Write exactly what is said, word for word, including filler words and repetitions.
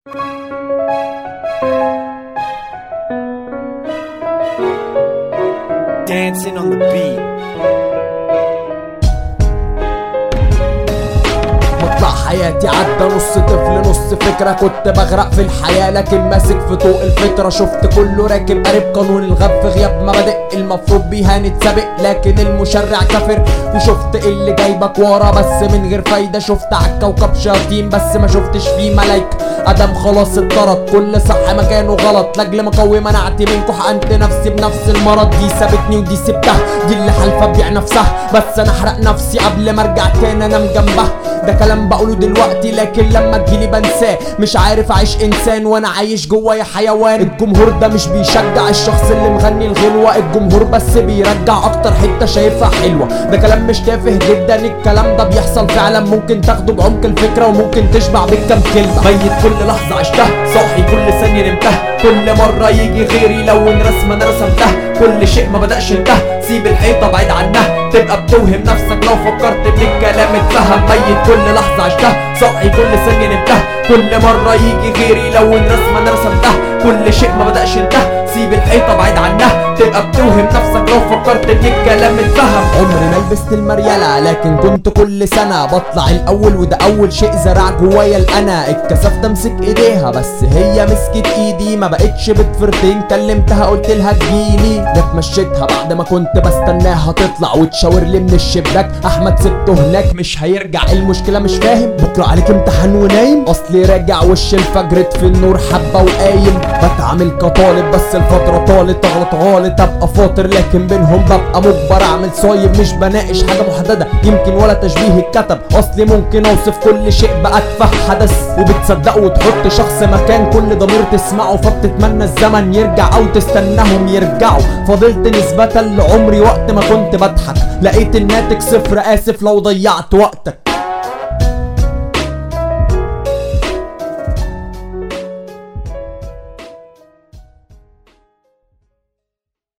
Dancing on the beat. مطلع حياتي عدى نص طفل نص فكرة، كنت بغرق في الحياة لكن ماسك في طوق الفطرة. شفت كله راكب قارب قانون الغاب في غياب مبادئ، المفروض بيها نتسابق لكن المشرع كافر. وشفت اللي جايبك ورا بس من غير فايدة، شفت عالكوكب شياطين بس ما شفتش فيه ملايكة. ادم خلاص اتطرد، كل صح مكانه غلط، لاجل ما قوي منعت منكو، حقنت نفسي بنفس المرض. دي سابتني ودي سبتها، دي اللي حالفة تبيع نفسها، بس انا احرق نفسي قبل ما ارجع تاني انام جنبها. ده كلام بقوله دلوقتي لكن لما تجيلي بنساه، مش عارف اعيش انسان وانا عايش جوايا حيوان. الجمهور ده مش بيشجع الشخص اللي مغني الغلوة، الجمهور بس بيرجع اكتر حتة شايفها حلوة. ده كلام مش تافه جدا، الكلام ده بيحصل فعلا، ممكن تاخده بعمق الفكرة وممكن تشبع بالكام كلمة. ميت كل لحظة عشتها، صاحي كل ثانية نمتها، كل مرة يجي غيري لون رسمة انا رسمتها. كل شيء ما بدأش انتهى، سيب الحيطة بعيد عنها، تبقى بتوهم نفسك لو فكرت ان الكلام اتفهم. ميت كل لحظة عشتها، صاحي كل ثانية نمتها، كل مرة يجي غيري لون رسمة انا رسمتها. كل شيء ما بدأش انتهى، سيب الحيطة بعيد عنها، تبقى بتوهم نفسك لو فكرت ان الكلام اتفهم. عمري ما لبست المريالة لكن كنت كل سنة بطلع الاول، وده اول شيء زرع جوايا الانا. اتكسفت امسك ايديها بس هي مسكت ايدي، ما بقتش بتفرتين، كلمتها قلت لها تجيلي. جت مشيتها بعد ما كنت بستناها تطلع وتشاور لي من الشباك، احمد سبته هناك مش هيرجع. المشكلة مش فاهم بكرة عليك امتحان ونايم، اصلي راجع وش الفجر في النور حبة وقايم. بتعامل كطالب بس الفترة طالت، اغلط غلط ابقى فاطر لكن بينهم ببقى مجبر اعمل صايب. مش بناقش حاجة محددة يمكن ولا تشبيه اتكتب، اصلي ممكن اوصف كل شيء بأتفه حدث. وبتصدقوا وتحط شخص مكان كل ضمير تسمعه، فبتتمنى الزمن يرجع او تستناهم يرجعوا. فضلت نسبة لعمري وقت ما كنت بضحك، لقيت الناتج صفر، اسف لو ضيعت وقتك.